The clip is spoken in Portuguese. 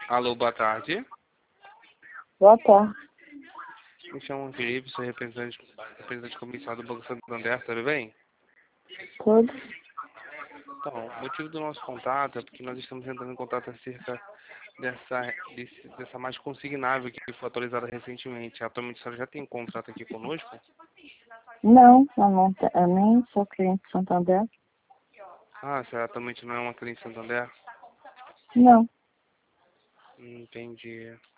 Alô, boa tarde. Boa tarde. Me chamo Felipe, sou representante comercial do Banco Santander, tudo bem? Tudo? Então, o motivo do nosso contato é porque nós estamos entrando em contato acerca dessa mais consignável que foi atualizada recentemente. Atualmente a senhora já tem contrato aqui conosco? Não, eu nem sou cliente de Santander. Ah, você atualmente não é uma cliente Santander? Não. Entendi.